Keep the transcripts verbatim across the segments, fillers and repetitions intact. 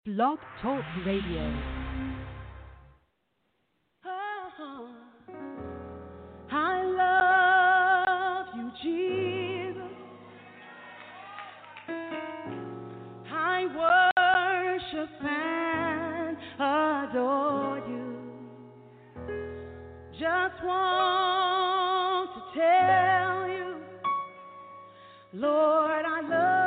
Blog Talk Radio. Oh, I love you, Jesus. I worship and adore you. Just want to tell you, Lord, I love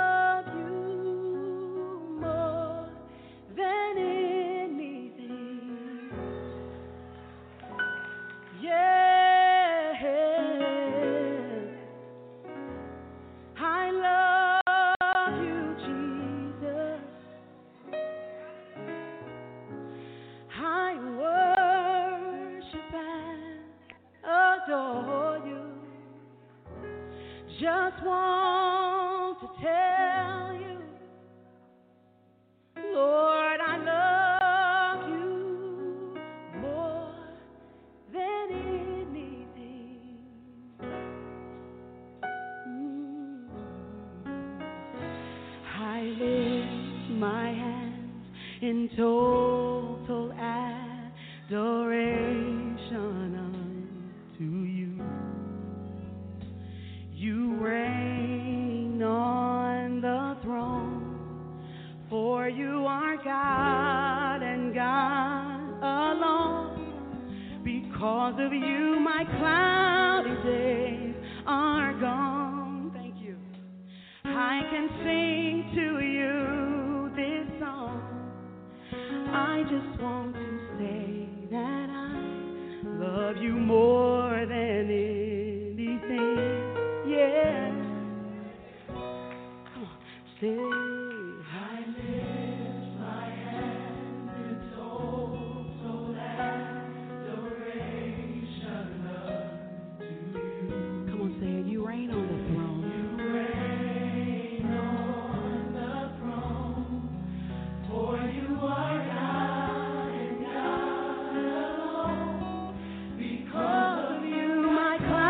just want to tell you, Lord, I love you more than anything. Mm. I lift my hands in total adoration unto you. You reign on the throne, for you are God and God alone. Because of you, my cloudy days are gone. Thank you. I can sing to you this song. I just want to say that I love you more than anything. Yeah. Come on, say, I lift my hands in total adoration unto you. Come on, say it. You reign on the throne. You reign on the throne, for you are God and God alone. Because of you, my clouds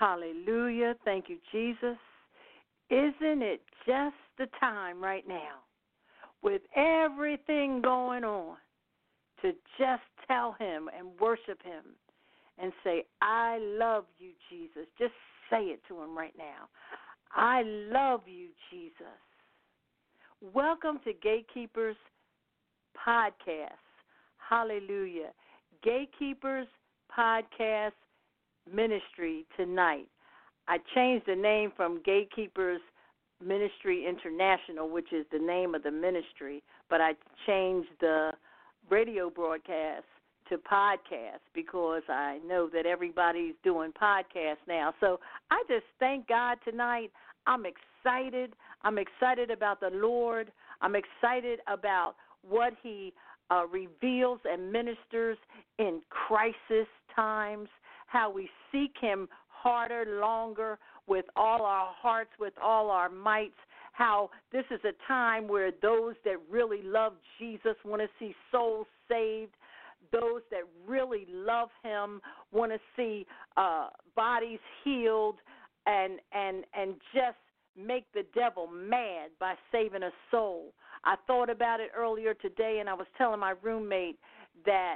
Hallelujah. Thank you, Jesus. Isn't it just the time right now, with everything going on, to just tell him and worship him and say, I love you, Jesus. Just say it to him right now. I love you, Jesus. Welcome to Gatekeepers Podcast. Hallelujah. Gatekeepers Podcast Ministry tonight. I changed the name from Gatekeepers Ministry International, which is the name of the ministry, but I changed the radio broadcast to podcast because I know that everybody's doing podcasts now. So I just thank God tonight. I'm excited. I'm excited about the Lord. I'm excited about what he uh, reveals and ministers in crisis times, how we seek him harder, longer, with all our hearts, with all our mights, how this is a time where those that really love Jesus want to see souls saved, those that really love him want to see uh, bodies healed and, and, and just make the devil mad by saving a soul. I thought about it earlier today, and I was telling my roommate that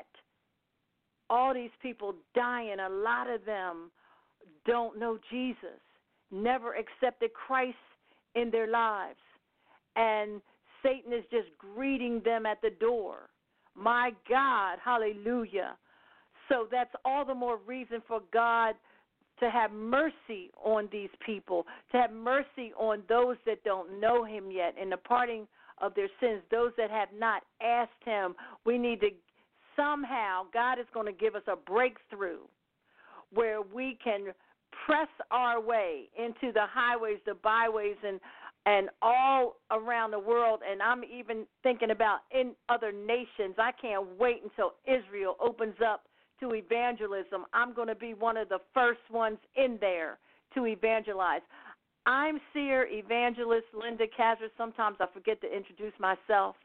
all these people dying, a lot of them don't know Jesus, never accepted Christ in their lives, and Satan is just greeting them at the door. My God, hallelujah. So that's all the more reason for God to have mercy on these people, to have mercy on those that don't know him yet, in the parting of their sins, those that have not asked him. We need to somehow, God is going to give us a breakthrough where we can press our way into the highways, the byways, and and all around the world. And I'm even thinking about in other nations. I can't wait until Israel opens up to evangelism. I'm going to be one of the first ones in there to evangelize. I'm seer evangelist Linda Kazner. Sometimes I forget to introduce myself.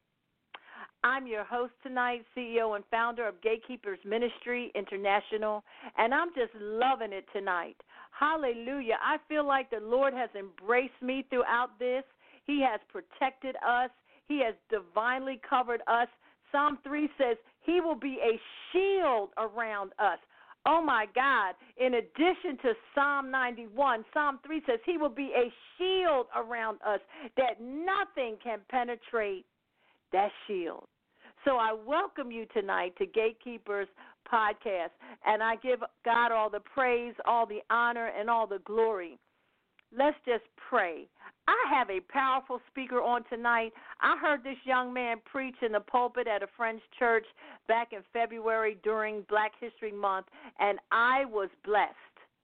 I'm your host tonight, C E O and founder of Gatekeepers Ministry International, and I'm just loving it tonight. Hallelujah. I feel like the Lord has embraced me throughout this. He has protected us. He has divinely covered us. Psalm three says he will be a shield around us. Oh, my God. In addition to Psalm ninety-one, Psalm three says he will be a shield around us, that nothing can penetrate that shield. So I welcome you tonight to Gatekeepers Podcast, and I give God all the praise, all the honor, and all the glory. Let's just pray. I have a powerful speaker on tonight. I heard this young man preach in the pulpit at a friend's church back in February during Black History Month, and I was blessed.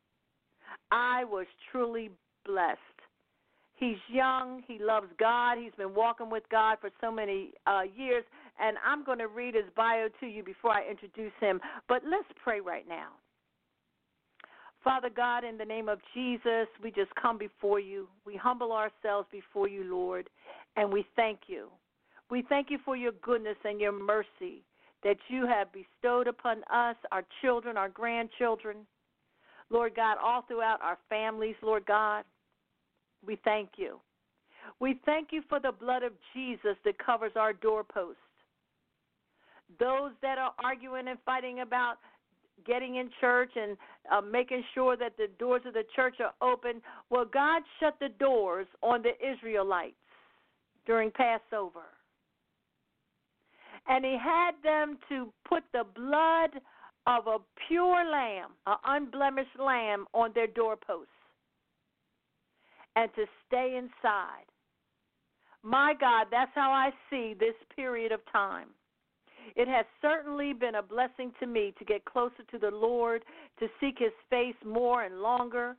I was truly blessed. He's young. He loves God. He's been walking with God for so many uh, years, and I'm going to read his bio to you before I introduce him. But let's pray right now. Father God, in the name of Jesus, we just come before you. We humble ourselves before you, Lord, and we thank you. We thank you for your goodness and your mercy that you have bestowed upon us, our children, our grandchildren, Lord God, all throughout our families, Lord God. We thank you. We thank you for the blood of Jesus that covers our doorposts. Those that are arguing and fighting about getting in church and uh, making sure that the doors of the church are open, well, God shut the doors on the Israelites during Passover. And he had them to put the blood of a pure lamb, an unblemished lamb, on their doorposts, and to stay inside. My God, that's how I see this period of time. It has certainly been a blessing to me to get closer to the Lord, to seek his face more and longer.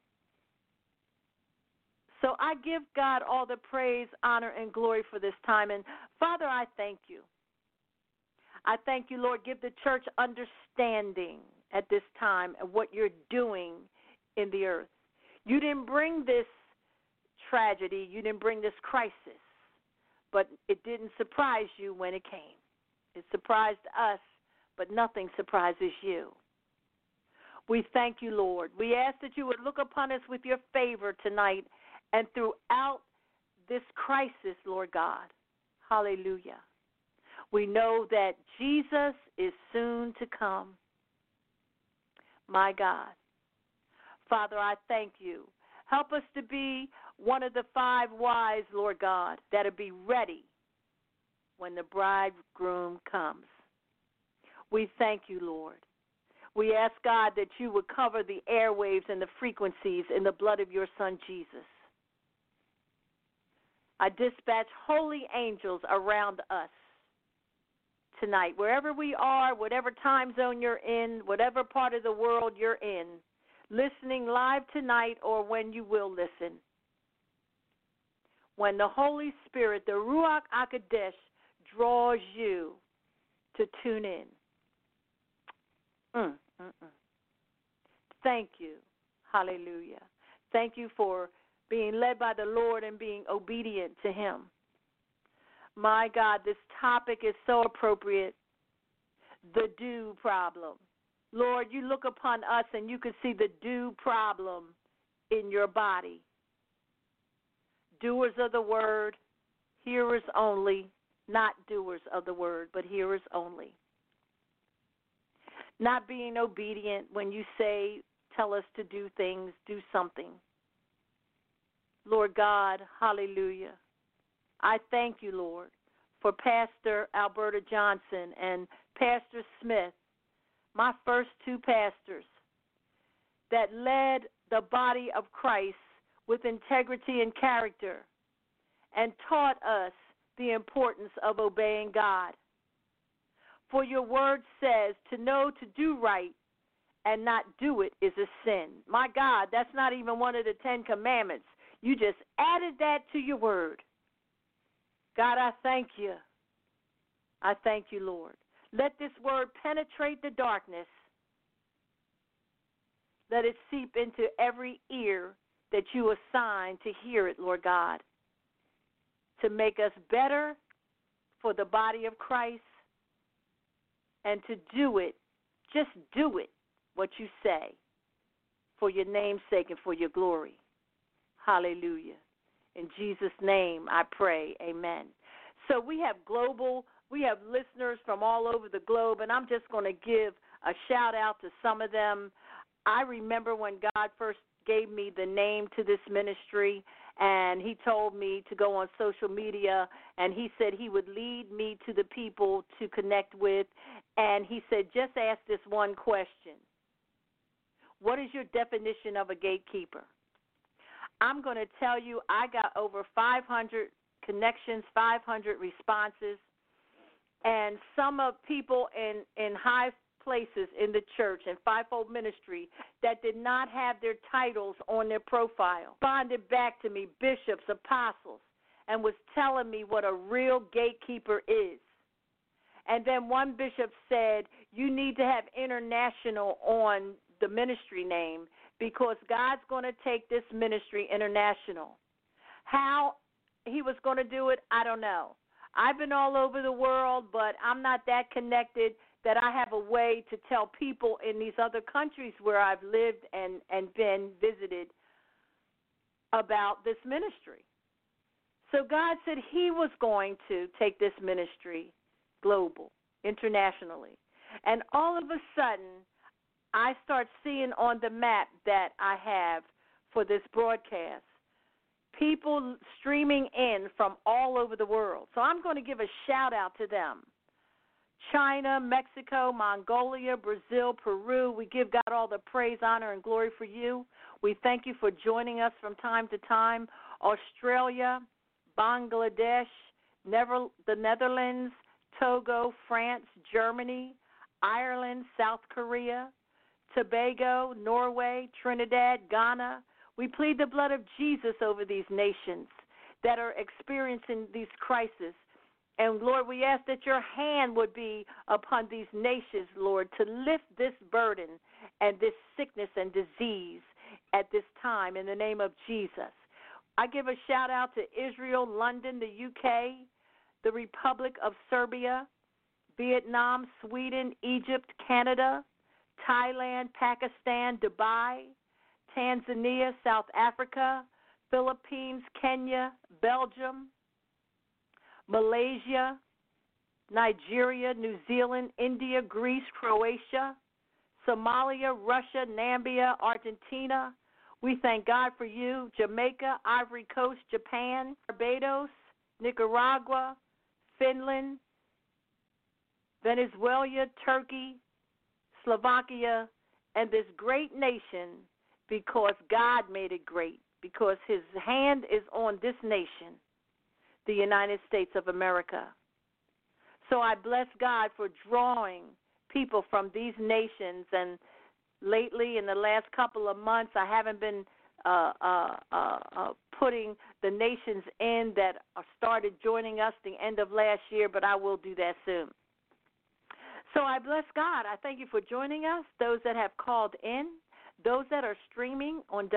So I give God all the praise, honor, and glory for this time. And, Father, I thank you. I thank you, Lord. Give the church understanding at this time of what you're doing in the earth. You didn't bring this tragedy. You didn't bring this crisis. But it didn't surprise you when it came. It surprised us, but nothing surprises you. We thank you, Lord. We ask that you would look upon us with your favor tonight and throughout this crisis, Lord God. Hallelujah. We know that Jesus is soon to come. My God. Father, I thank you. Help us to be one of the five wise, Lord God, that'll be ready when the bridegroom comes. We thank you, Lord. We ask, God, that you would cover the airwaves and the frequencies in the blood of your Son, Jesus. I dispatch holy angels around us tonight, wherever we are, whatever time zone you're in, whatever part of the world you're in, listening live tonight or when you will listen. When the Holy Spirit, the Ruach HaKodesh, draws you to tune in. Mm, mm, mm. Thank you. Hallelujah. Thank you for being led by the Lord and being obedient to him. My God, this topic is so appropriate. The do problem. Lord, you look upon us and you can see the do problem in your body. Doers of the word, hearers only, not doers of the word, but hearers only. Not being obedient when you say, tell us to do things, do something. Lord God, hallelujah. I thank you, Lord, for Pastor Alberta Johnson and Pastor Smith, my first two pastors, that led the body of Christ with integrity and character and taught us the importance of obeying God. For your word says to know to do right and not do it is a sin. My God, that's not even one of the Ten Commandments. You just added that to your word. God, I thank you. I thank you, Lord. Let this word penetrate the darkness. Let it seep into every ear that you assign to hear it, Lord God, to make us better for the body of Christ and to do it, just do it, what you say, for your name's sake and for your glory. Hallelujah. In Jesus' name I pray, amen. So we have global, we have listeners from all over the globe, and I'm just going to give a shout out to some of them. I remember when God first gave me the name to this ministry, and he told me to go on social media, and he said he would lead me to the people to connect with, and he said, just ask this one question. What is your definition of a gatekeeper? I'm going to tell you I got over five hundred connections, five hundred responses, and some of people in, in high places in the church and fivefold ministry that did not have their titles on their profile responded back to me, bishops, apostles, and was telling me what a real gatekeeper is. And then one bishop said, you need to have international on the ministry name because God's going to take this ministry international. How he was going to do it, I don't know. I've been all over the world, but I'm not that connected that I have a way to tell people in these other countries where I've lived and, and been visited about this ministry. So God said he was going to take this ministry global, internationally. And all of a sudden, I start seeing on the map that I have for this broadcast people streaming in from all over the world. So I'm going to give a shout out to them. China, Mexico, Mongolia, Brazil, Peru. We give God all the praise, honor, and glory for you. We thank you for joining us from time to time. Australia, Bangladesh, Never, the Netherlands, Togo, France, Germany, Ireland, South Korea, Tobago, Norway, Trinidad, Ghana. We plead the blood of Jesus over these nations that are experiencing these crises. And, Lord, we ask that your hand would be upon these nations, Lord, to lift this burden and this sickness and disease at this time in the name of Jesus. I give a shout-out to Israel, London, the U K, the Republic of Serbia, Vietnam, Sweden, Egypt, Canada, Thailand, Pakistan, Dubai, Tanzania, South Africa, Philippines, Kenya, Belgium, Malaysia, Nigeria, New Zealand, India, Greece, Croatia, Somalia, Russia, Namibia, Argentina. We thank God for you. Jamaica, Ivory Coast, Japan, Barbados, Nicaragua, Finland, Venezuela, Turkey, Slovakia, and this great nation, because God made it great, because his hand is on this nation, the United States of America. So I bless God for drawing people from these nations, and lately in the last couple of months I haven't been uh, uh, uh, uh, putting the nations in that are started joining us the end of last year, but I will do that soon. So I bless God. I thank you for joining us, those that have called in, those that are streaming on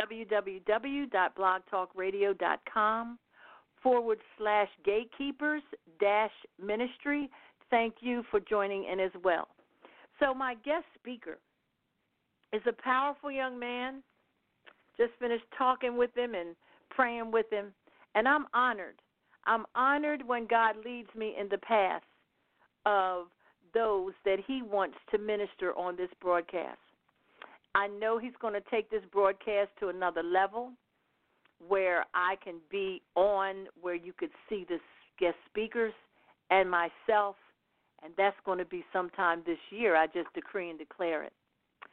www.blogtalkradio.com forward slash gatekeepers dash ministry. Thank you for joining in as well. So my guest speaker is a powerful young man. Just finished talking with him and praying with him, and I'm honored. I'm honored when God leads me in the path of those that he wants to minister on this broadcast. I know he's going to take this broadcast to another level where I can be on, where you could see the guest speakers and myself, and that's going to be sometime this year. I just decree and declare it.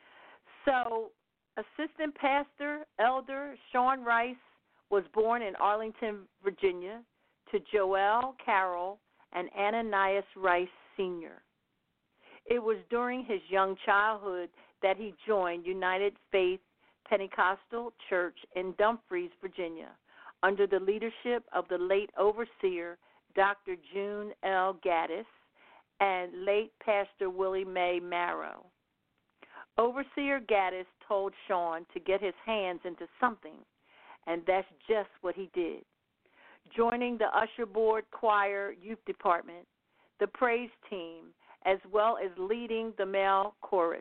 So, Assistant Pastor Elder Sean Rice was born in Arlington, Virginia, to Joel Carroll and Ananias Rice Senior It was during his young childhood that he joined United Faith Pentecostal Church in Dumfries, Virginia, under the leadership of the late overseer, Doctor June L. Gaddis, and late Pastor Willie Mae Marrow. Overseer Gaddis told Sean to get his hands into something, and that's just what he did. Joining the usher board, choir, youth department, the praise team, as well as leading the male chorus.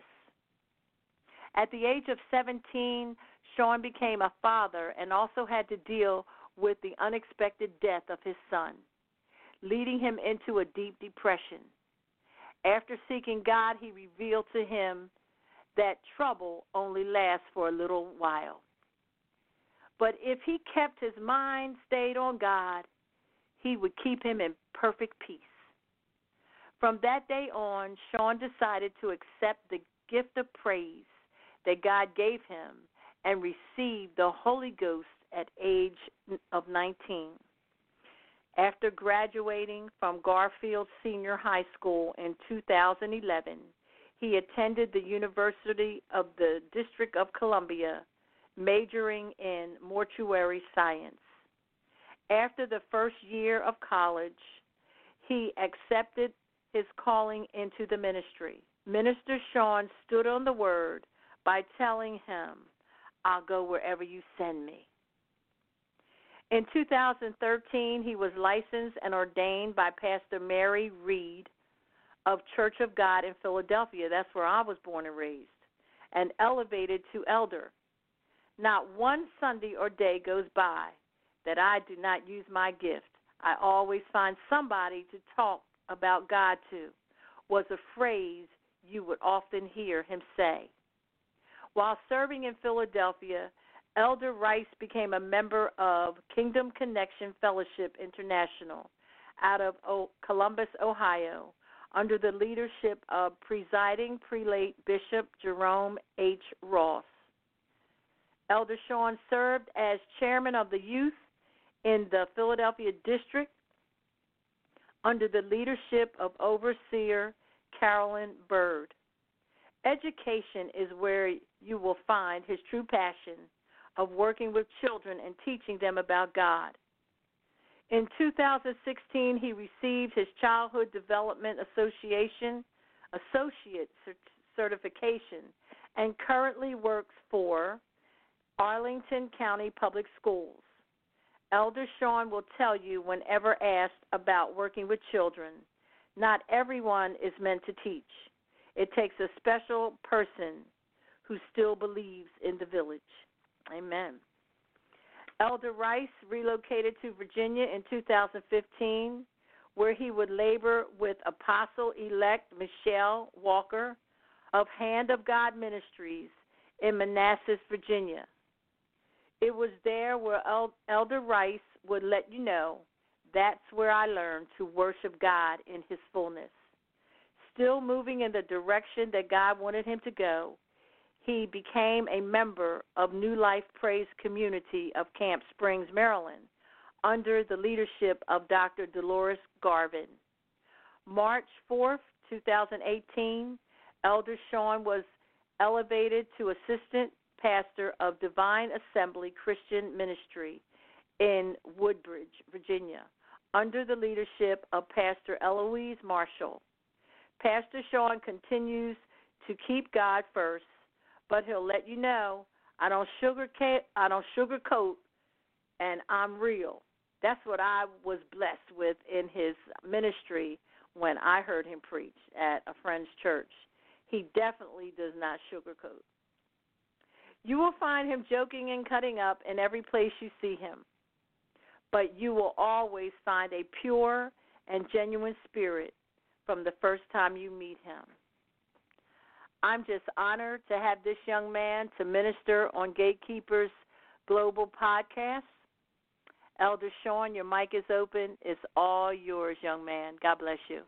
At the age of seventeen, Sean became a father and also had to deal with the unexpected death of his son, leading him into a deep depression. After seeking God, he revealed to him that trouble only lasts for a little while. But if he kept his mind stayed on God, he would keep him in perfect peace. From that day on, Sean decided to accept the gift of praise that God gave him and received the Holy Ghost at age of nineteen. After graduating from Garfield Senior High School in two thousand eleven, he attended the University of the District of Columbia, majoring in mortuary science. After the first year of college, he accepted his calling into the ministry. Minister Sean stood on the word by telling him, "I'll go wherever you send me." In two thousand thirteen, he was licensed and ordained by Pastor Mary Reed of Church of God in Philadelphia. That's where I was born and raised, and elevated to elder. Not one Sunday or day goes by that I do not use my gift. I always find somebody to talk about God to, was a phrase you would often hear him say. While serving in Philadelphia, Elder Rice became a member of Kingdom Connection Fellowship International out of Columbus, Ohio, under the leadership of presiding prelate Bishop Jerome H. Ross. Elder Sean served as chairman of the youth in the Philadelphia district under the leadership of overseer Carolyn Bird. Education is where you will find his true passion of working with children and teaching them about God. In two thousand sixteen, he received his Childhood Development Association Associate Certification and currently works for Arlington County Public Schools. Elder Sean will tell you whenever asked about working with children, not everyone is meant to teach. It takes a special person who still believes in the village. Amen. Elder Rice relocated to Virginia in two thousand fifteen, where he would labor with Apostle-elect Michelle Walker of Hand of God Ministries in Manassas, Virginia. It was there where Elder Rice would let you know, that's where I learned to worship God in his fullness. Still moving in the direction that God wanted him to go, he became a member of New Life Praise Community of Camp Springs, Maryland, under the leadership of Doctor Dolores Garvin. March fourth, twenty eighteen, Elder Sean was elevated to Assistant Pastor of Divine Assembly Christian Ministry in Woodbridge, Virginia, under the leadership of Pastor Eloise Marshall. Pastor Sean continues to keep God first, but he'll let you know, I don't sugarcoat, I don't sugarcoat, and I'm real. That's what I was blessed with in his ministry when I heard him preach at a friend's church. He definitely does not sugarcoat. You will find him joking and cutting up in every place you see him, but you will always find a pure and genuine spirit from the first time you meet him. I'm just honored to have this young man to minister on Gatekeepers Global Podcast. Elder Sean, your mic is open. It's all yours, young man. God bless you.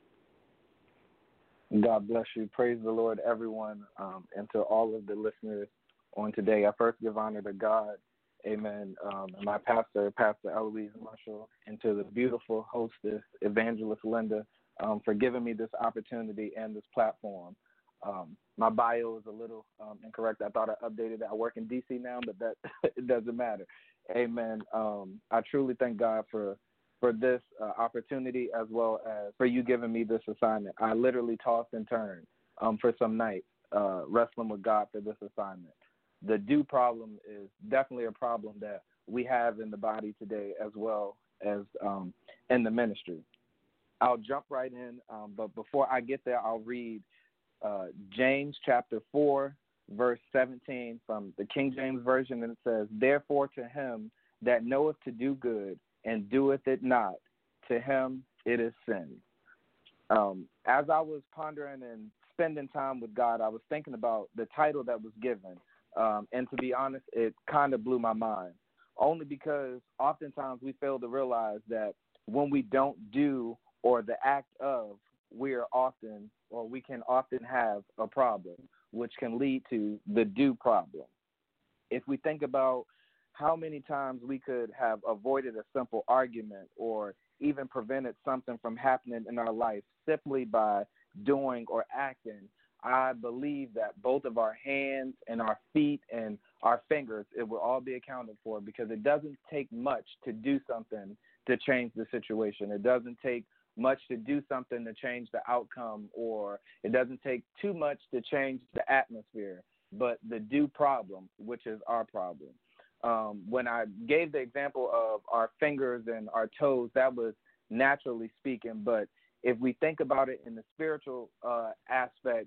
God bless you. Praise the Lord, everyone, um, and to all of the listeners on today. I first give honor to God, amen, um, and my pastor, Pastor Eloise Marshall, and to the beautiful hostess, Evangelist Linda, um, for giving me this opportunity and this platform. Um, my bio is a little um, incorrect. I thought I updated it. I work in D C now, but that it doesn't matter. Amen. Um, I truly thank God for for this uh, opportunity, as well as for you giving me this assignment. I literally tossed and turned um, for some nights, uh, wrestling with God for this assignment. The do problem is definitely a problem that we have in the body today, as well as um, in the ministry. I'll jump right in, um, but before I get there, I'll read uh, James chapter four, verse seventeen from the King James Version, and it says, "Therefore to him that knoweth to do good and doeth it not, to him it is sin." Um, as I was pondering and spending time with God, I was thinking about the title that was given, um, and to be honest, it kind of blew my mind, only because oftentimes we fail to realize that when we don't do or the act of, we are often, or we can often have a problem, which can lead to the do problem. If we think about how many times we could have avoided a simple argument or even prevented something from happening in our life simply by doing or acting, I believe that both of our hands and our feet and our fingers, it will all be accounted for, because it doesn't take much to do something to change the situation. It doesn't take much to do something to change the outcome, or it doesn't take too much to change the atmosphere, but the do problem, which is our problem. Um, when I gave the example of our fingers and our toes, that was naturally speaking, but if we think about it in the spiritual uh, aspect,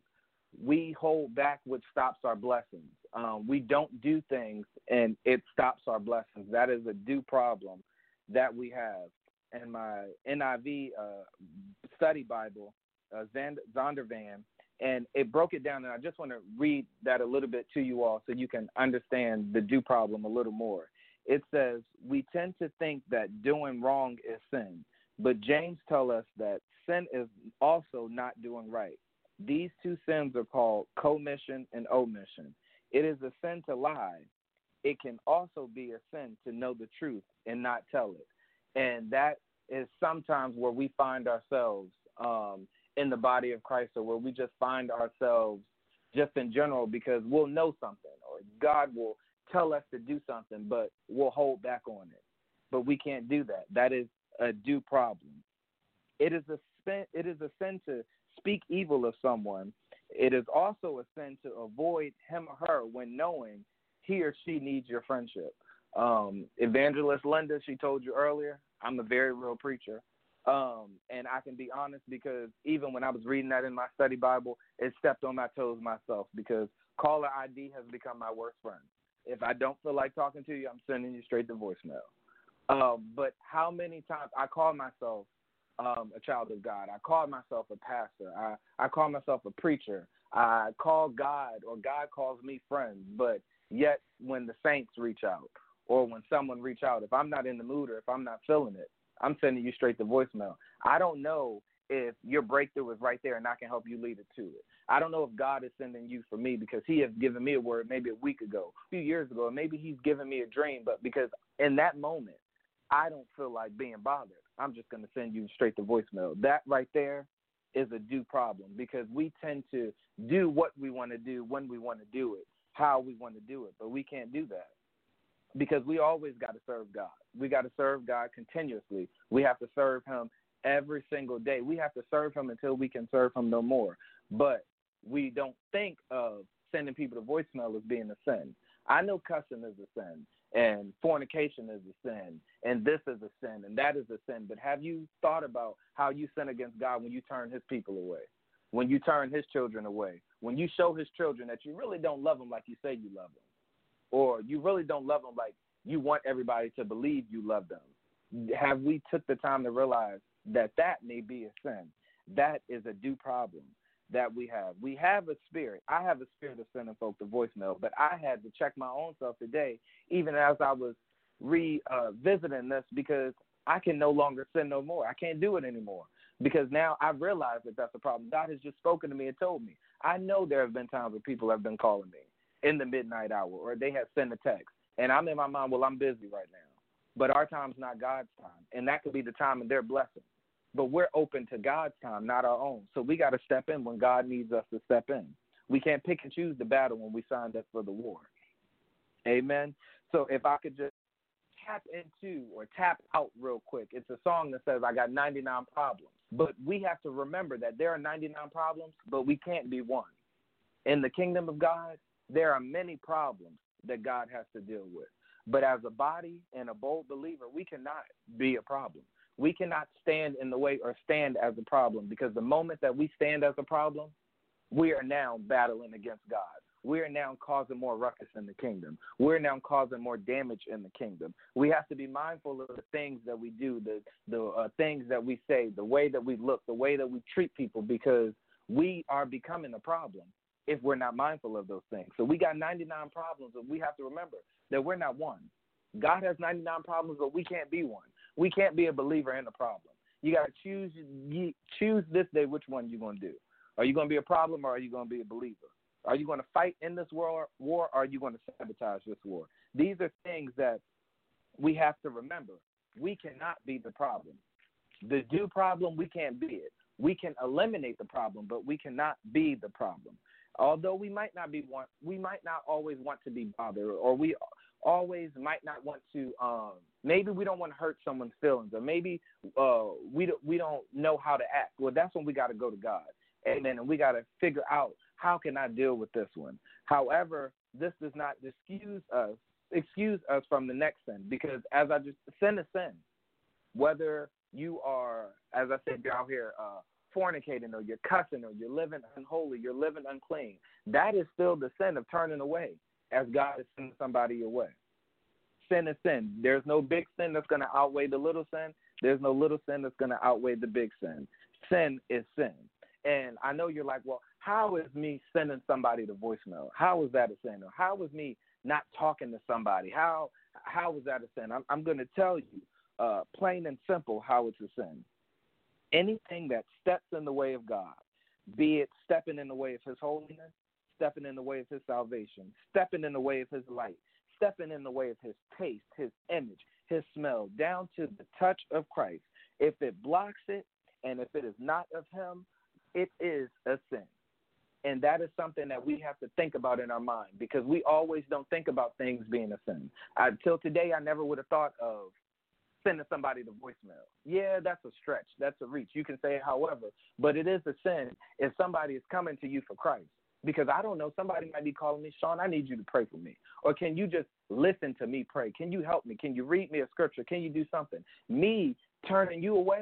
we hold back what stops our blessings. Um, we don't do things and it stops our blessings. That is a do problem that we have. In my N I V uh, study Bible, uh, Zondervan, and it broke it down, and I just want to read that a little bit to you all so you can understand the do problem a little more. It says, "We tend to think that doing wrong is sin, but James tells us that sin is also not doing right. These two sins are called commission and omission. It is a sin to lie. It can also be a sin to know the truth and not tell it." And that is sometimes where we find ourselves um, in the body of Christ, or where we just find ourselves just in general, because we'll know something, or God will tell us to do something, but we'll hold back on it. But we can't do that. That is a do problem. It is a sin, it is a sin to speak evil of someone. It is also a sin to avoid him or her when knowing he or she needs your friendship. Um, Evangelist Linda, she told you earlier, I'm a very real preacher. Um, and I can be honest because even when I was reading that in my study Bible, it stepped on my toes myself because caller I D has become my worst friend. If I don't feel like talking to you, I'm sending you straight to voicemail. Um, but how many times I call myself um, a child of God. I call myself a pastor. I, I call myself a preacher. I call God or God calls me friends. But yet when the saints reach out or when someone reach out, if I'm not in the mood or if I'm not feeling it, I'm sending you straight to voicemail. I don't know if your breakthrough is right there and I can help you lead it to it. I don't know if God is sending you for me because he has given me a word maybe a week ago, a few years ago, and maybe he's given me a dream, but because in that moment, I don't feel like being bothered. I'm just going to send you straight to voicemail. That right there is a due problem because we tend to do what we want to do when we want to do it, how we want to do it, but we can't do that because we always got to serve God. We got to serve God continuously. We have to serve him every single day. We have to serve him until we can serve him no more. But we don't think of sending people to voicemail as being a sin. I know cussing is a sin, and fornication is a sin, and this is a sin, and that is a sin. But have you thought about how you sin against God when you turn his people away, when you turn his children away, when you show his children that you really don't love them like you say you love them, or you really don't love them like you want everybody to believe you love them? Have we took the time to realize that that may be a sin? That is a due problem that we have. We have a spirit. I have a spirit of sending folk to voicemail, but I had to check my own self today, even as I was revisiting this, because I can no longer send no more. I can't do it anymore because now I realize that that's a problem. God has just spoken to me and told me. I know there have been times where people have been calling me in the midnight hour or they have sent a text, and I'm in my mind, well, I'm busy right now. But our time's not God's time, and that could be the time of their blessing. But we're open to God's time, not our own. So we got to step in when God needs us to step in. We can't pick and choose the battle when we signed up for the war. Amen. So if I could just tap into or tap out real quick, it's a song that says, I got ninety-nine problems. But we have to remember that there are ninety-nine problems, but we can't be one. In the kingdom of God, there are many problems that God has to deal with. But as a body and a bold believer, we cannot be a problem. We cannot stand in the way or stand as a problem, because the moment that we stand as a problem, we are now battling against God. We are now causing more ruckus in the kingdom. We're now causing more damage in the kingdom. We have to be mindful of the things that we do, the, the uh, things that we say, the way that we look, the way that we treat people, because we are becoming a problem if we're not mindful of those things. So we got ninety-nine problems, and we have to remember that we're not one. God has ninety-nine problems, but we can't be one. We can't be a believer in a problem. You got to choose you, choose this day which one you're going to do. Are you going to be a problem, or are you going to be a believer? Are you going to fight in this war, war or are you going to sabotage this war? These are things that we have to remember. We cannot be the problem. The due problem, we can't be it. We can eliminate the problem, but we cannot be the problem. Although we might not be want, we might not always want to be bothered, or we always might not want to. Um, maybe we don't want to hurt someone's feelings, or maybe uh, we don't, we don't know how to act. Well, that's when we got to go to God, amen. And we got to figure out, how can I deal with this one? However, this does not excuse us excuse us from the next sin, because as I just sin is sin. Whether you are, as I said, you're out here. Uh, fornicating, or you're cussing, or you're living unholy, you're living unclean, that is still the sin of turning away as God is sending somebody your way. Sin is sin. There's no big sin that's going to outweigh the little sin. There's no little sin that's going to outweigh the big sin. Sin is sin. And I know you're like, well, how is me sending somebody to voicemail? How is that a sin? Or how is me not talking to somebody? How how is that a sin? I'm, I'm going to tell you uh, plain and simple how it's a sin. Anything that steps in the way of God, be it stepping in the way of his holiness, stepping in the way of his salvation, stepping in the way of his light, stepping in the way of his taste, his image, his smell, down to the touch of Christ. If it blocks it, and if it is not of him, it is a sin. And that is something that we have to think about in our mind, because we always don't think about things being a sin. Until today, I never would have thought of sending somebody to voicemail. Yeah, that's a stretch. That's a reach. You can say it however, but it is a sin if somebody is coming to you for Christ. Because I don't know, somebody might be calling me, Sean, I need you to pray for me. Or can you just listen to me pray? Can you help me? Can you read me a scripture? Can you do something? Me turning you away,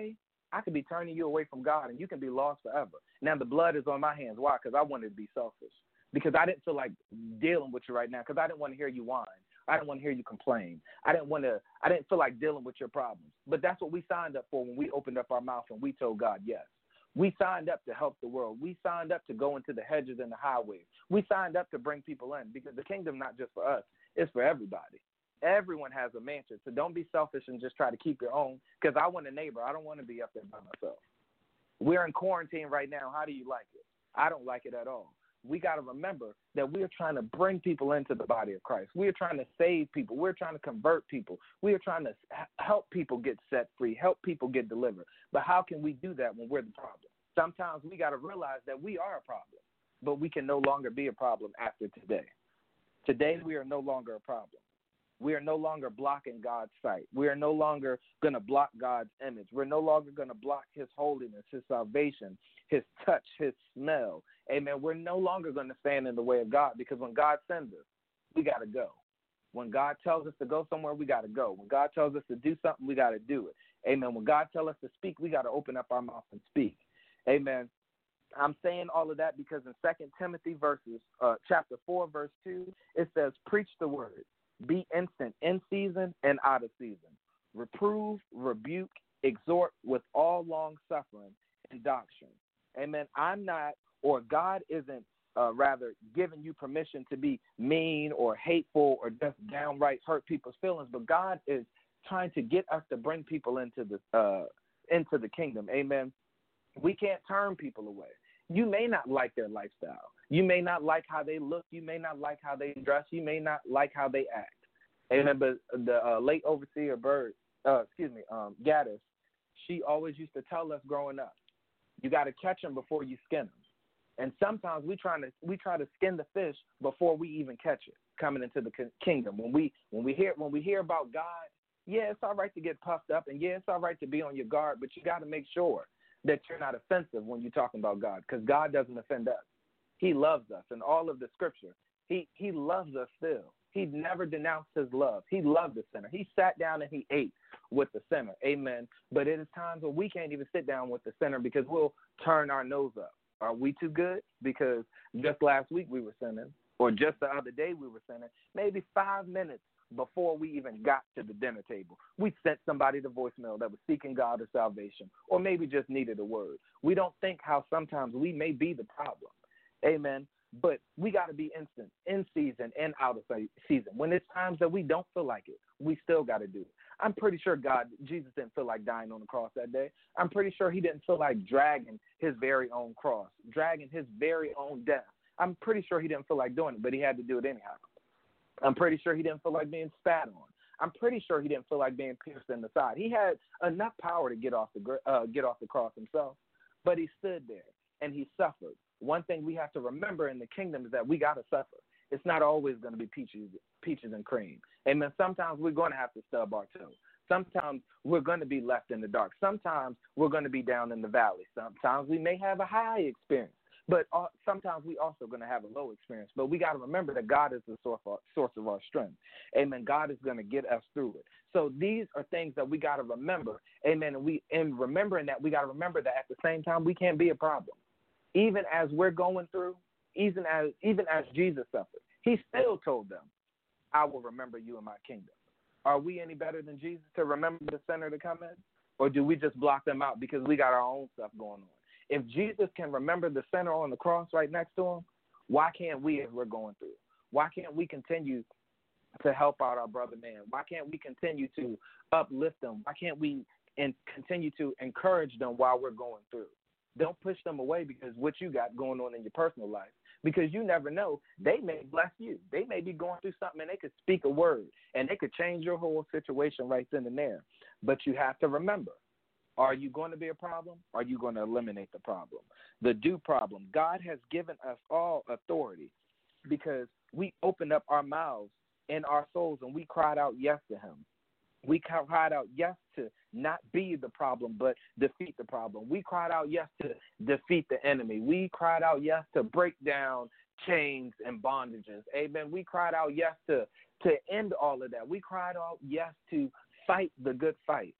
I could be turning you away from God, and you can be lost forever. Now the blood is on my hands. Why? Because I wanted to be selfish. Because I didn't feel like dealing with you right now. Because I didn't want to hear you whine. I didn't want to hear you complain. I didn't want to. I didn't feel like dealing with your problems. But that's what we signed up for when we opened up our mouth and we told God yes. We signed up to help the world. We signed up to go into the hedges and the highways. We signed up to bring people in because the kingdom not just for us, it's for everybody. Everyone has a mansion, so don't be selfish and just try to keep your own, because I want a neighbor. I don't want to be up there by myself. We're in quarantine right now. How do you like it? I don't like it at all. We got to remember that we are trying to bring people into the body of Christ. We are trying to save people. We're trying to convert people. We are trying to help people get set free, help people get delivered. But how can we do that when we're the problem? Sometimes we got to realize that we are a problem, but we can no longer be a problem after today. Today, we are no longer a problem. We are no longer blocking God's sight. We are no longer going to block God's image. We're no longer going to block his holiness, his salvation, his touch, his smell. Amen. We're no longer going to stand in the way of God, because when God sends us, we got to go. When God tells us to go somewhere, we got to go. When God tells us to do something, we got to do it. Amen. When God tells us to speak, we got to open up our mouth and speak. Amen. I'm saying all of that because in Second Timothy verses, uh, chapter four, verse two, it says, preach the word. Be instant in season and out of season. Reprove, rebuke, exhort with all long suffering and doctrine. Amen. I'm not, or God isn't uh, rather giving you permission to be mean or hateful or just downright hurt people's feelings, but God is trying to get us to bring people into the uh, into the kingdom. Amen. We can't turn people away. You may not like their lifestyle. You may not like how they look. You may not like how they dress. You may not like how they act. Amen. But the uh, late overseer Bird, uh, excuse me, um, Gaddis, she always used to tell us growing up, you got to catch them before you skin them. And sometimes we trying to we try to skin the fish before we even catch it coming into the kingdom. When we when we hear when we hear about God, yeah, it's all right to get puffed up, and yeah, it's all right to be on your guard, but you got to make sure that you're not offensive when you're talking about God, because God doesn't offend us. He loves us. In all of the scripture, he, he loves us still. He never denounced his love. He loved the sinner. He sat down and he ate with the sinner. Amen. But it is times where we can't even sit down with the sinner because we'll turn our nose up. Are we too good? Because just last week we were sinning, or just the other day we were sinning, maybe five minutes before we even got to the dinner table, we sent somebody the voicemail that was seeking God or salvation, or maybe just needed a word. We don't think how sometimes we may be the problem. Amen. But we got to be instant, in season and out of season. When it's times that we don't feel like it, we still got to do it. I'm pretty sure God, Jesus didn't feel like dying on the cross that day. I'm pretty sure he didn't feel like dragging his very own cross, dragging his very own death. I'm pretty sure he didn't feel like doing it, but he had to do it anyhow. I'm pretty sure he didn't feel like being spat on. I'm pretty sure he didn't feel like being pierced in the side. He had enough power to get off the uh, get off the cross himself, but he stood there and he suffered. One thing we have to remember in the kingdom is that we got to suffer. It's not always going to be peaches, peaches and cream. Amen. Sometimes we're going to have to stub our toe. Sometimes we're going to be left in the dark. Sometimes we're going to be down in the valley. Sometimes we may have a high experience. But uh, sometimes we also going to have a low experience. But we got to remember that God is the source of, our, source of our strength. Amen. God is going to get us through it. So these are things that we got to remember. Amen. And we, in remembering that, we got to remember that at the same time, we can't be a problem. Even as we're going through, even as even as Jesus suffered, he still told them, I will remember you in my kingdom. Are we any better than Jesus to remember the sinner to come in? Or do we just block them out because we got our own stuff going on? If Jesus can remember the sinner on the cross right next to him, why can't we as we're going through? Why can't we continue to help out our brother man? Why can't we continue to uplift them? Why can't we and continue to encourage them while we're going through? Don't push them away because what you got going on in your personal life, because you never know. They may bless you. They may be going through something and they could speak a word and they could change your whole situation right then and there. But you have to remember, are you going to be a problem? Are you going to eliminate the problem? The do problem. God has given us all authority because we opened up our mouths and our souls and we cried out yes to him. We cried out yes to not be the problem, but defeat the problem. We cried out yes to defeat the enemy. We cried out yes to break down chains and bondages. Amen. We cried out yes to, to end all of that. We cried out yes to fight the good fight.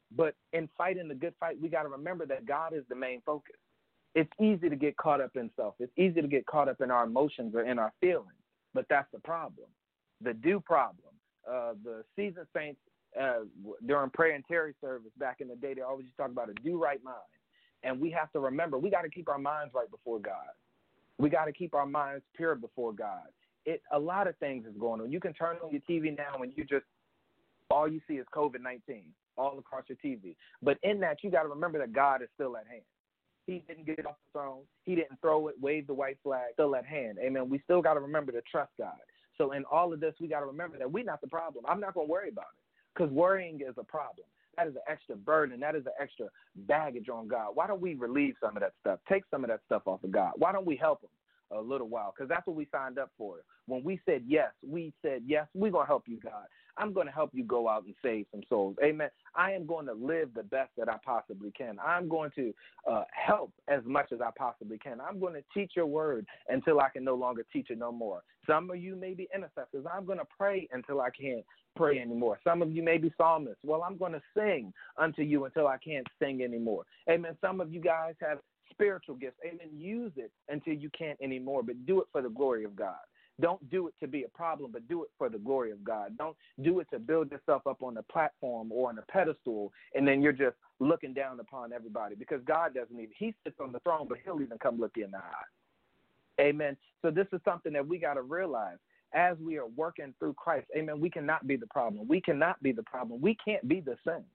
But in fighting the good fight, we got to remember that God is the main focus. It's easy to get caught up in self. It's easy to get caught up in our emotions or in our feelings. But that's the problem, the do problem. Uh, the seasoned saints uh, during prayer and Terry service back in the day, they always used to talk about a do right mind. And we have to remember, we got to keep our minds right before God. We got to keep our minds pure before God. It a lot of things is going on. You can turn on your T V now and you just, all you see is COVID nineteen all across your T V. But in that, you got to remember that God is still at hand. He didn't get off the throne. He didn't throw it, wave the white flag, still at hand. Amen. We still got to remember to trust God. So in all of this, we got to remember that we're not the problem. I'm not going to worry about it because worrying is a problem. That is an extra burden. That is an extra baggage on God. Why don't we relieve some of that stuff? Take some of that stuff off of God. Why don't we help him a little while? Because that's what we signed up for. When we said yes, we said, yes, we're going to help you, God. I'm going to help you go out and save some souls. Amen. I am going to live the best that I possibly can. I'm going to uh, help as much as I possibly can. I'm going to teach your word until I can no longer teach it no more. Some of you may be intercessors. I'm going to pray until I can't pray anymore. Some of you may be psalmists. Well, I'm going to sing unto you until I can't sing anymore. Amen. Some of you guys have spiritual gifts. Amen. Use it until you can't anymore, but do it for the glory of God. Don't do it to be a problem, but do it for the glory of God. Don't do it to build yourself up on a platform or on a pedestal, and then you're just looking down upon everybody, because God doesn't even, he sits on the throne, but he'll even come look you in the eye. Amen. So this is something that we got to realize as we are working through Christ. Amen. We cannot be the problem. We cannot be the problem. We can't be the sin.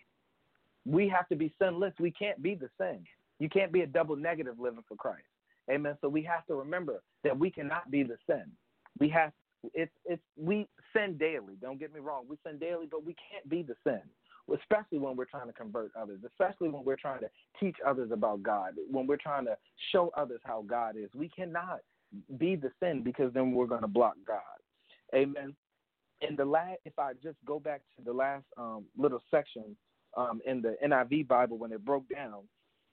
We have to be sinless. We can't be the sin. You can't be a double negative living for Christ. Amen. So we have to remember that we cannot be the sin. We have it's it's we sin daily. Don't get me wrong. We sin daily, but we can't be the sin, especially when we're trying to convert others, especially when we're trying to teach others about God, when we're trying to show others how God is. We cannot be the sin, because then we're going to block God. Amen. In the last, if I just go back to the last um, little section um, in the N I V Bible when it broke down,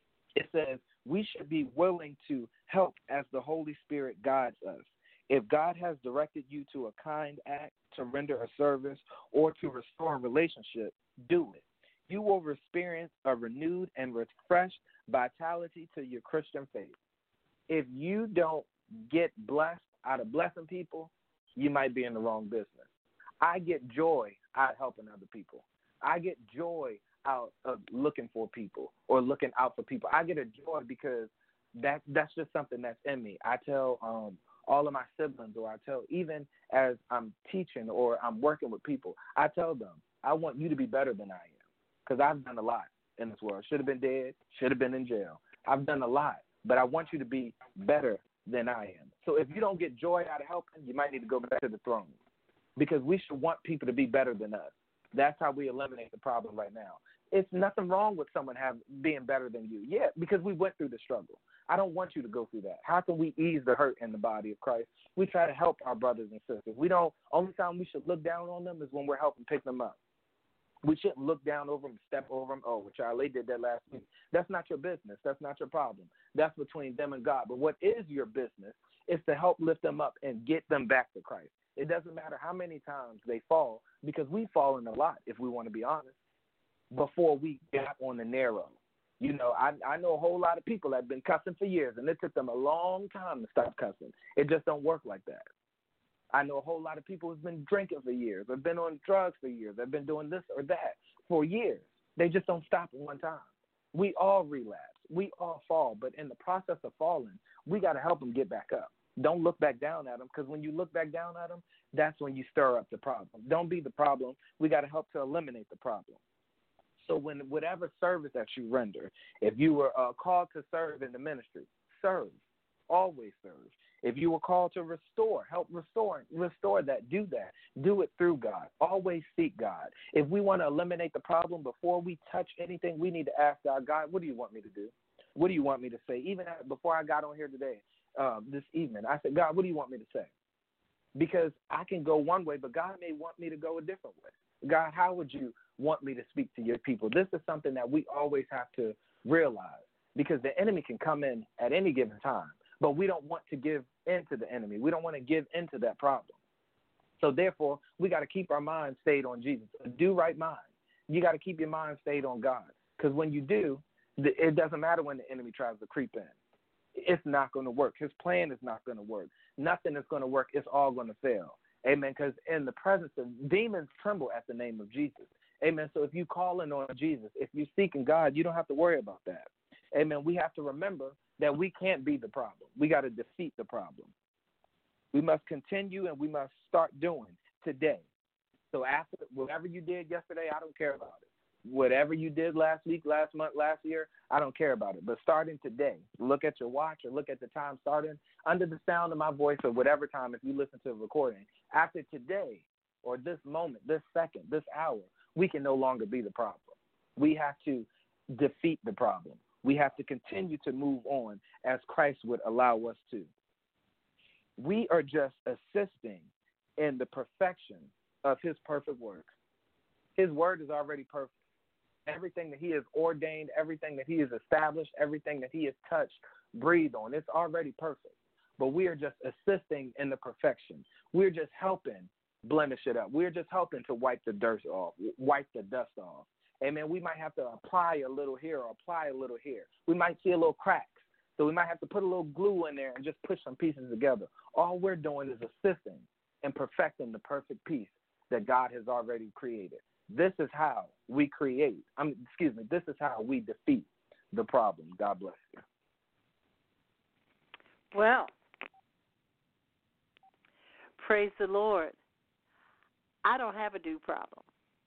it says we should be willing to help as the Holy Spirit guides us. If God has directed you to a kind act, to render a service, or to restore a relationship, do it. You will experience a renewed and refreshed vitality to your Christian faith. If you don't get blessed out of blessing people, you might be in the wrong business. I get joy out of helping other people. I get joy out of looking for people or looking out for people. I get a joy because that that's just something that's in me. I tell um, all of my siblings, or I tell, even as I'm teaching or I'm working with people, I tell them, I want you to be better than I am, because I've done a lot in this world. Should have been dead, should have been in jail. I've done a lot, but I want you to be better than I am. So if you don't get joy out of helping, you might need to go back to the throne, because we should want people to be better than us. That's how we eliminate the problem right now. It's nothing wrong with someone have, being better than you. Yeah, because we went through the struggle. I don't want you to go through that. How can we ease the hurt in the body of Christ? We try to help our brothers and sisters. We don't. Only time we should look down on them is when we're helping pick them up. We shouldn't look down over them, step over them. Oh, Charlie did that last week. That's not your business. That's not your problem. That's between them and God. But what is your business is to help lift them up and get them back to Christ. It doesn't matter how many times they fall, because we've fallen a lot, if we want to be honest, before we got on the narrow. You know, I I know a whole lot of people that have been cussing for years, and it took them a long time to stop cussing. It just don't work like that. I know a whole lot of people who've been drinking for years, have been on drugs for years, have been doing this or that for years. They just don't stop at one time. We all relapse. We all fall. But in the process of falling, we got to help them get back up. Don't look back down at them, because when you look back down at them, that's when you stir up the problem. Don't be the problem. We got to help to eliminate the problem. So when whatever service that you render, if you were uh, called to serve in the ministry, serve. Always serve. If you were called to restore, help restore, restore that. Do that. Do it through God. Always seek God. If we want to eliminate the problem before we touch anything, we need to ask God, God, what do you want me to do? What do you want me to say? Even before I got on here today, uh, this evening, I said, God, what do you want me to say? Because I can go one way, but God may want me to go a different way. God, how would you want me to speak to your people? This is something that we always have to realize, because the enemy can come in at any given time, but we don't want to give in to the enemy. We don't want to give into that problem. So therefore, we got to keep our minds stayed on Jesus. A do right mind. You got to keep your mind stayed on God, because when you do, it doesn't matter when the enemy tries to creep in. It's not going to work. His plan is not going to work. Nothing is going to work. It's all going to fail. Amen. Because in the presence of demons tremble at the name of Jesus. Amen. So if you calling on Jesus, if you're seeking God, you don't have to worry about that. Amen. We have to remember that we can't be the problem. We got to defeat the problem. We must continue and we must start doing today. So after whatever you did yesterday, I don't care about it. Whatever you did last week, last month, last year, I don't care about it. But starting today, look at your watch or look at the time starting under the sound of my voice or whatever time if you listen to the recording. After today or this moment, this second, this hour, we can no longer be the problem. We have to defeat the problem. We have to continue to move on as Christ would allow us to. We are just assisting in the perfection of his perfect work. His word is already perfect. Everything that he has ordained, everything that he has established, everything that he has touched, breathed on, it's already perfect. But we are just assisting in the perfection. We're just helping blemish it up. We're just helping to wipe the dirt off, wipe the dust off. Amen. We might have to apply a little here or apply a little here. We might see a little cracks. So we might have to put a little glue in there and just push some pieces together. All we're doing is assisting and perfecting the perfect piece that God has already created. This is how we create, I mean, excuse me, this is how we defeat the problem. God bless you. Well, praise the Lord. I don't have a do problem.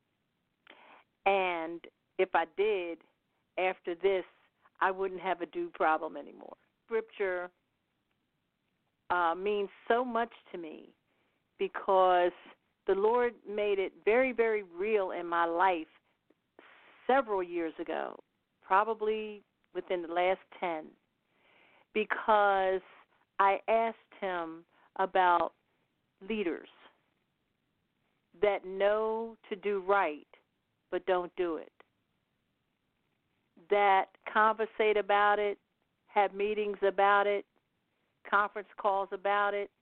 And if I did, after this, I wouldn't have a do problem anymore. Scripture uh, means so much to me because the Lord made it very, very real in my life several years ago, probably within the last ten, because I asked him about leaders that know to do right but don't do it, that conversate about it, have meetings about it, conference calls about it,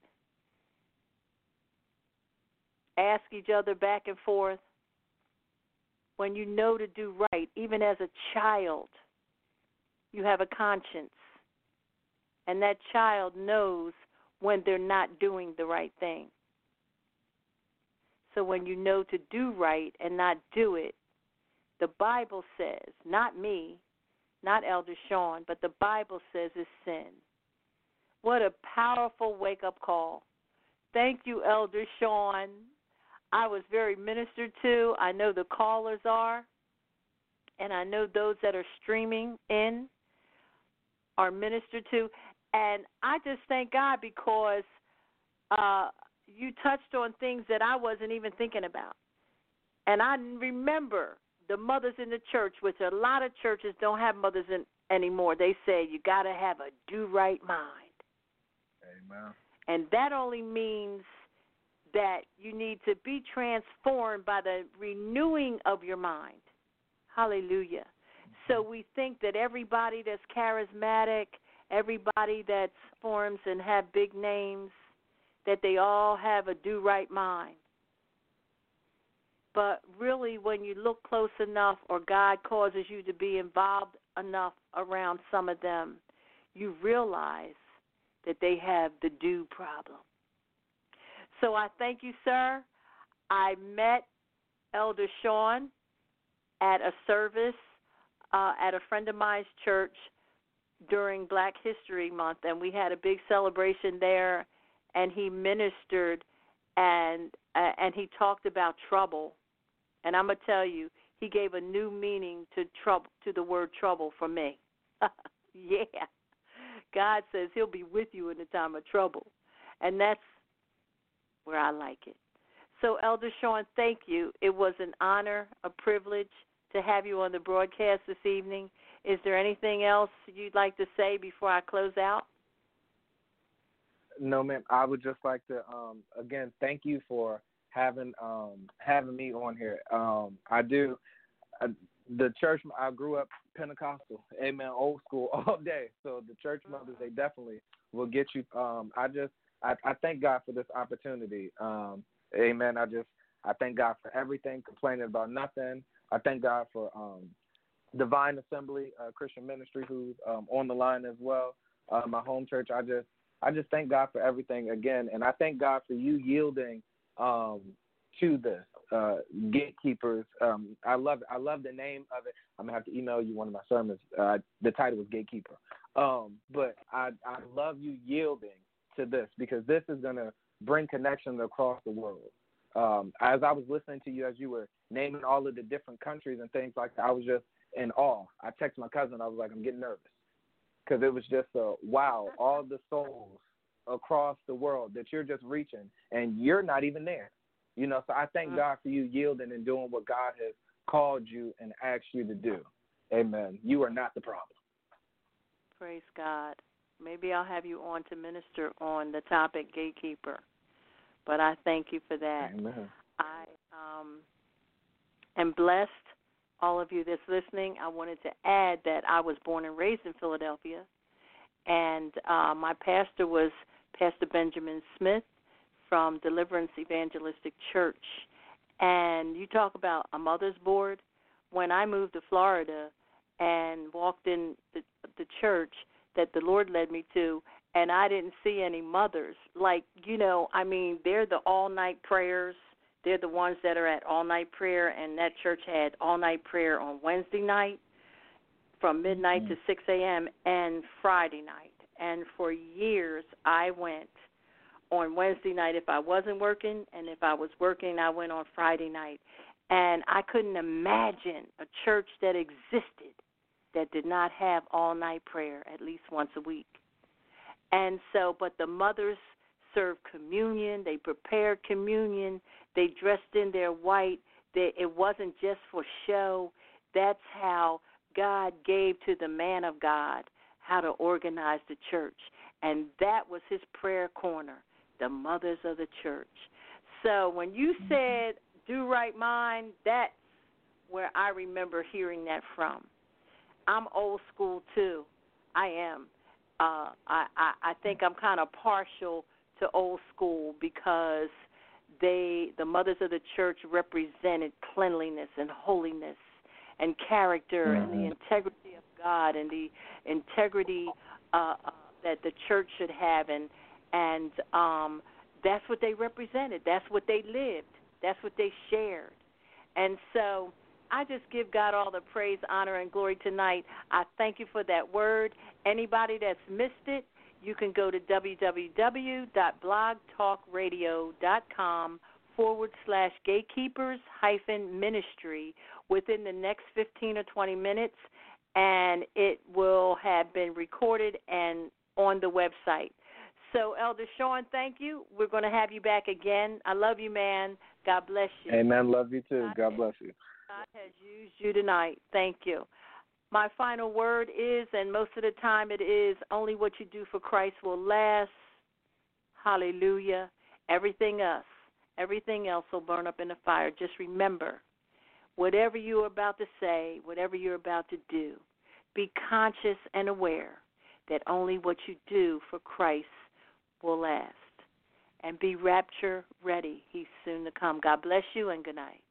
ask each other back and forth. When you know to do right, even as a child, you have a conscience. And that child knows when they're not doing the right thing. So when you know to do right and not do it, the Bible says, not me, not Elder Sean, but the Bible says it's sin. What a powerful wake-up call. Thank you, Elder Sean. I was very ministered to. I know the callers are, and I know those that are streaming in are ministered to. And I just thank God because uh, you touched on things that I wasn't even thinking about. And I remember the mothers in the church, which a lot of churches don't have mothers in anymore. They say you got to have a do-right mind. Amen. And that only means that you need to be transformed by the renewing of your mind. Hallelujah. So we think that everybody that's charismatic, everybody that forms and have big names, that they all have a do-right mind. But really, when you look close enough or God causes you to be involved enough around some of them, you realize that they have the do problem. So I thank you, sir. I met Elder Sean at a service uh, at a friend of mine's church during Black History Month, and we had a big celebration there, and he ministered, and uh, and he talked about trouble. And I'm going to tell you, he gave a new meaning to trouble, to the word trouble for me. Yeah. God says he'll be with you in the time of trouble, and that's where I like it. So, Elder Sean, thank you. It was an honor, a privilege to have you on the broadcast this evening. Is there anything else you'd like to say before I close out? No, ma'am. I would just like to, um, again, thank you for having um, having me on here. Um, I do. Uh, the church, I grew up Pentecostal, amen, old school all day. So the church mothers, they definitely will get you. Um, I just, I, I thank God for this opportunity. Um, amen. I just, I thank God for everything, complaining about nothing. I thank God for um, Divine Assembly uh, Christian Ministry, who's um, on the line as well. Uh, my home church. I just I just thank God for everything again, and I thank God for you yielding um, to this. Uh, Gatekeepers. Um, I love I love the name of it. I'm gonna have to email you one of my sermons. Uh, the title was Gatekeeper. Um, but I I love you yielding to this, because this is gonna bring connections across the world. Um, as I was listening to you, as you were naming all of the different countries and things like that, I was just in awe. I texted my cousin. I was like, I'm getting nervous, because it was just a wow, all the souls across the world that you're just reaching, and you're not even there. You know, so I thank God for you yielding and doing what God has called you and asked you to do. Amen. You are not the problem. Praise God. Maybe I'll have you on to minister on the topic Gatekeeper. But I thank you for that. Amen. I um, am blessed, all of you that's listening. I wanted to add that I was born and raised in Philadelphia, and uh, my pastor was Pastor Benjamin Smith from Deliverance Evangelistic Church. And you talk about a mother's board. When I moved to Florida and walked in the, the church that the Lord led me to, and I didn't see any mothers. Like, you know, I mean, they're the all-night prayers. They're the ones that are at all-night prayer, and that church had all-night prayer on Wednesday night from midnight mm-hmm. to six a.m. and Friday night. And for years I went on Wednesday night if I wasn't working, and if I was working, I went on Friday night. And I couldn't imagine a church that existed that did not have all-night prayer at least once a week. And so, but the mothers served communion. They prepared communion. They dressed in their white. They, it wasn't just for show. That's how God gave to the man of God how to organize the church. And that was his prayer corner, the mothers of the church. So when you said, do right mind, that's where I remember hearing that from. I'm old school, too. I am. Uh, I, I, I think I'm kind of partial to old school because they, the mothers of the church represented cleanliness and holiness and character mm-hmm. and the integrity of God and the integrity uh, uh, that the church should have. And, and um, that's what they represented. That's what they lived. That's what they shared. And so I just give God all the praise, honor, and glory tonight. I thank you for that word. Anybody that's missed it, you can go to www.blogtalkradio.com forward slash gatekeepers hyphen ministry within the next fifteen or twenty minutes, and it will have been recorded and on the website. So, Elder Sean, thank you. We're going to have you back again. I love you, man. God bless you. Amen. Love you, too. God, God bless you. God has used you tonight. Thank you. My final word is, and most of the time it is, only what you do for Christ will last. Hallelujah. Everything else, everything else will burn up in the fire. Just remember, whatever you're about to say, whatever you're about to do, be conscious and aware that only what you do for Christ will last. And be rapture ready. He's soon to come. God bless you and good night.